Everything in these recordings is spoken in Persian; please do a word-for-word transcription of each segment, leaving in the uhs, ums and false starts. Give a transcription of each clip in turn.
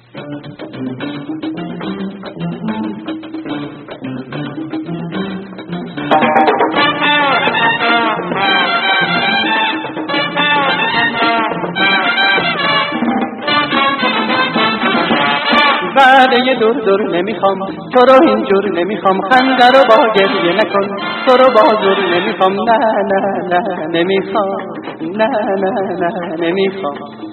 وعده دور دور نمیخوام، تو رو اینجور نمیخوام، خنده رو با گریه نکن، تو رو با زور نمیخوام، نه نه نه نمیخوام، نه نه نه نمیخوام.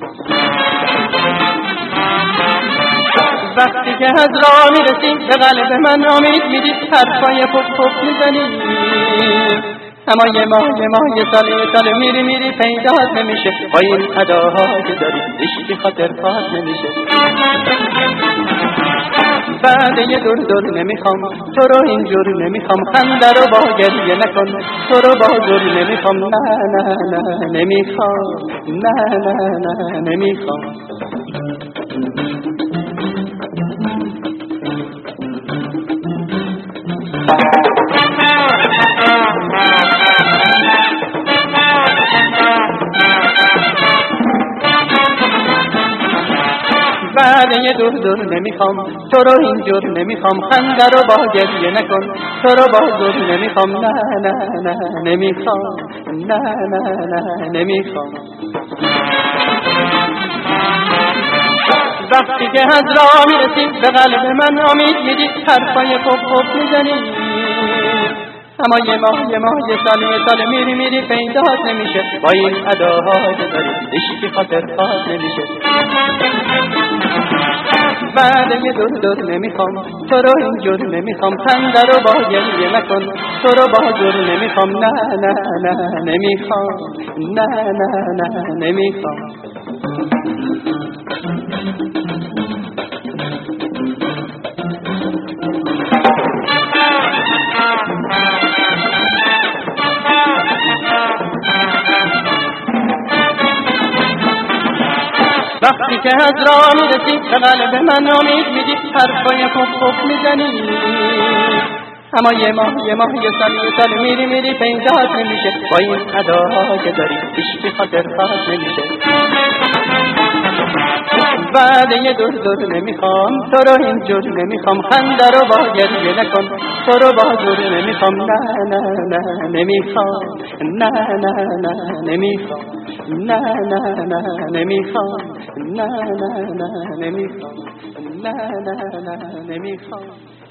وقتی که از راه میرسیم به قلب من امید میدی، حرفای پپ پپ میزنی، اما یه ماه یه ماه یه سال یه سال میری میری پیدات نمیشه، با این اداها که داری هیچی خاطر پاس نمیشه. بعد یه دور دور نمیخوام، تو رو اینجور نمیخوام، خنده رو با گریه نکن، تو رو با زور نمیخوام، نه نه نه نمیخوام، نه نه نه نمیخوام. بعد یه دور دور نمیخوام، تو رو اینجور نمیخوام، خنده رو با گریه نکن، تو رو با زور نمیخوام، نه نه نه نمیخوام، نه نه نه نمیخوام. وقتی که از راه میرسیم به قلب من امید میدی، حرفای پپ پپ میزنی، اما یه ماه یه ماه یه سال یه سال میری میری پیدات نمیشه، با این اداها که داری هیچی خاطر پاس نمیشه. بعد یه دور دور نمیخوام، تو رو اینجور نمیخوام، خنده رو با گریه نکن، تو رو با زور نمیخوام، نه نه نه نمیخوام، نه نه نه نمیخوام. وقتی که از راه میرسی به قلب من امید میدی، حرفای پپ پپ میزنی، اما یه ماه یه ماه یه سال یه سال میری میری پیدات نمیشه، با این اداها که داری هیچی خاطر پاس نمیشه. بعد یه دور دور نمیخوام، تو رو اینجور نمیخوام، خنده رو با گریه نکن، تو رو با زور نمیخوام، نه نه نه نمیخوام، نه نه نه نمیخوام، نه نه نه نمیخوام، نه نه نه نمیخوام، نه نه نه نمیخوام.